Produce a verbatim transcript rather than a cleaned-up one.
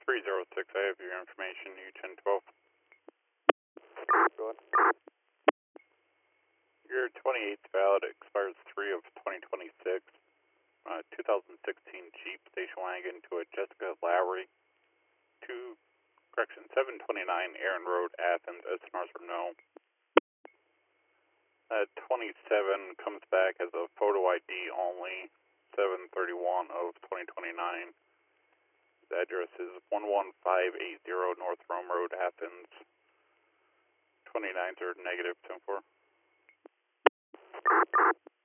three zero six, I have your information, U ten twelve. Go ahead. Your twenty-eighth valid expires three of twenty twenty-six. Uh, two thousand sixteen Jeep station wagon to a Jessica Lowry. Two, correction, seven twenty-nine Aaron Road, Athens, S N Rs from no. Uh, twenty-seven comes back as a photo I D only. seven thirty-one of twenty twenty-nine. The address is one one five eight zero North Rome Road, Athens. twenty-nines are negative ten four.